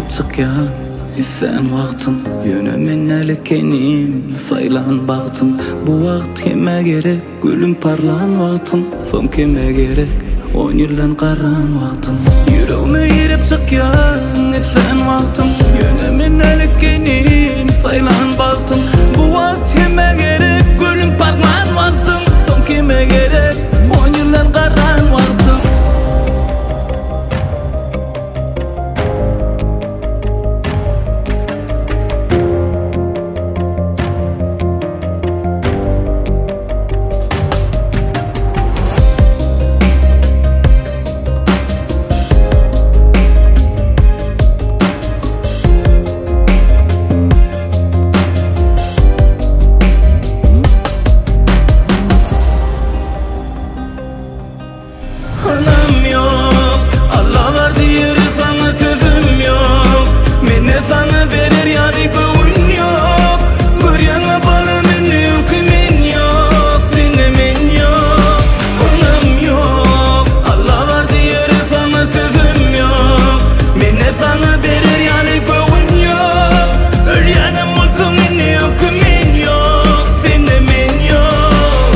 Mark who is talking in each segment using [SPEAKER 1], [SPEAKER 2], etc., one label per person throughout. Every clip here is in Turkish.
[SPEAKER 1] girip çıkyan sen vaktın yönümün elkenim saylan baktım bu vakt kime gerek gülüm parlan vaktım son kime gerek 10 yıldan karan vaktım yüreğime girip çıkyan sen vaktım yönümün elkenim saylan baktım bu vakt kime gerek gülüm parlan vaktım son kime gerek 10 yıldan karan vaktım. Anam yok, Allah var diyor sana sözüm yok. Mene sana verir yani köyün yok. Görüyen balımın hükmün yok, senemin yok. Anam yok, Allah var diyor sana sözüm yok. Mene sana verir yani köyün yok. Ölüyenim olsun hükmün yok, senemin yok.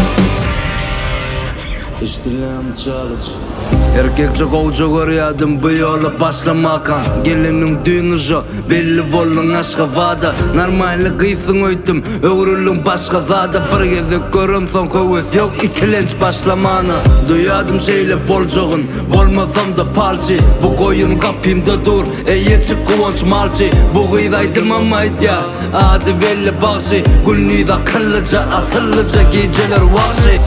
[SPEAKER 2] İştilam çalış Erkekçe kovuca görüyordum bu yolu başlamakan Gelinin düğünü jo belli bolun aşka vada Normalli kıysın öйтüm öğrülün başka zada Bir gezek görüm son kövüs yok ikilenç başlamana Duyadım şeyle bolcoğun bolmasam da palçı Bu koyun kapimda dur çık kuvonç malçı Bu gıydaydım ya adı belli bakşı Gülnü da kıllıca asıllıca geceler vahşi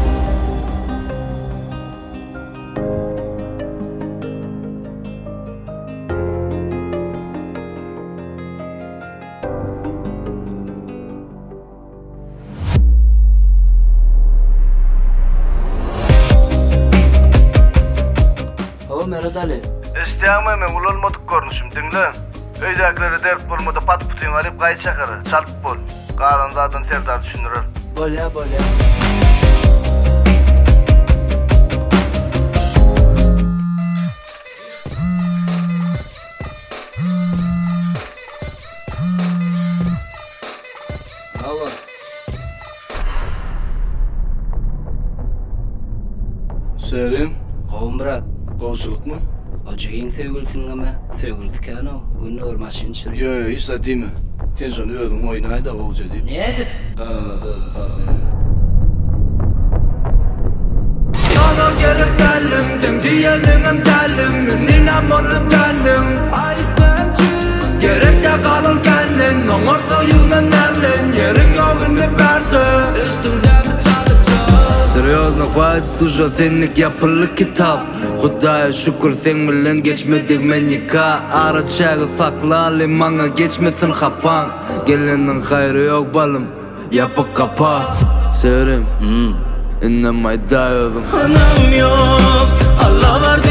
[SPEAKER 3] Mehmet Ali.
[SPEAKER 4] İsteyamı hemen ulanmadık görünüşüm dinle. Öydekileri dert bulmadı pat putin alıp kayıt çakarı. Çalıp bol. Karında adın tertar düşünürür.
[SPEAKER 3] Böyle.
[SPEAKER 2] Allah. Serin.
[SPEAKER 3] Murat.
[SPEAKER 2] Kovçuluk mu?
[SPEAKER 3] Acıyın sevgilisin ama sevgilisiken o. Günü örmaşın çürüyor.
[SPEAKER 2] Yo, hiç değil mi? Sen sonra özün oynay da olacak değil mi?
[SPEAKER 3] Nedir?
[SPEAKER 2] Sana gelip geldim, sen diyelim geldim Ninem olup geldim Gerek de kalır kendin Onlar soyunan erlin Yerin yolunu verdi Серьезно, хватит слушать ценник, я пылы kitap Худая şükür sen bilen geçmedik men nikah Araçağı saklali mana geçmesin hapan Gelinin hayrı yok balım yapıp kapa Serim innemay dayalım
[SPEAKER 1] Anam yok, Allah var